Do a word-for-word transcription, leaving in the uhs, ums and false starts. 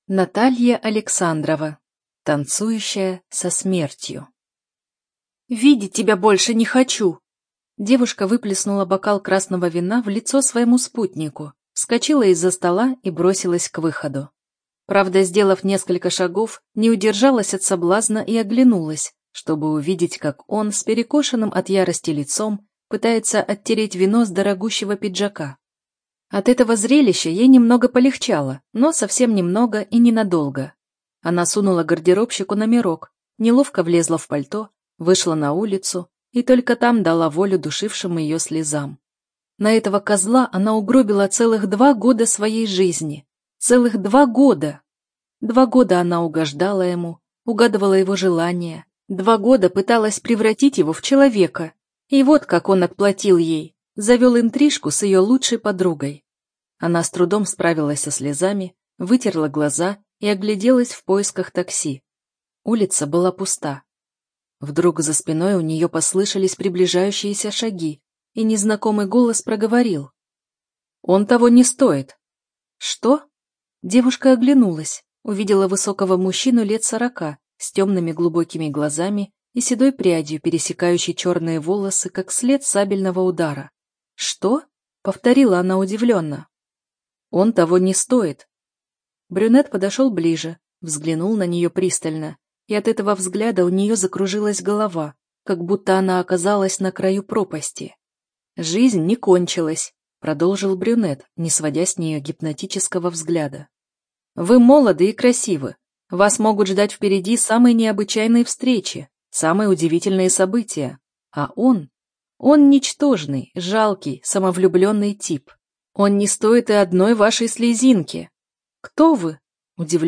Наталья Александрова. Танцующая со смертью. «Видеть тебя больше не хочу!» Девушка выплеснула бокал красного вина в лицо своему спутнику, вскочила из-за стола и бросилась к выходу. Правда, сделав несколько шагов, не удержалась от соблазна и оглянулась, чтобы увидеть, как он с перекошенным от ярости лицом пытается оттереть вино с дорогущего пиджака. От этого зрелища ей немного полегчало, но совсем немного и ненадолго. Она сунула гардеробщику номерок, неловко влезла в пальто, вышла на улицу и только там дала волю душившим ее слезам. На этого козла она угробила целых два года своей жизни. Целых два года! Два года она угождала ему, угадывала его желания. Два года пыталась превратить его в человека. И вот как он отплатил ей. Завел интрижку с ее лучшей подругой. Она с трудом справилась со слезами, вытерла глаза и огляделась в поисках такси. Улица была пуста. Вдруг за спиной у нее послышались приближающиеся шаги, и незнакомый голос проговорил. «Он того не стоит». «Что?» Девушка оглянулась, увидела высокого мужчину лет сорока, с темными глубокими глазами и седой прядью, пересекающей черные волосы, как след сабельного удара. «Что?» — повторила она удивленно. «Он того не стоит». Брюнет подошел ближе, взглянул на нее пристально, и от этого взгляда у нее закружилась голова, как будто она оказалась на краю пропасти. «Жизнь не кончилась», — продолжил брюнет, не сводя с нее гипнотического взгляда. «Вы молоды и красивы. Вас могут ждать впереди самые необычайные встречи, самые удивительные события. А он? Он ничтожный, жалкий, самовлюбленный тип. Он не стоит и одной вашей слезинки. Кто вы?» Удивленно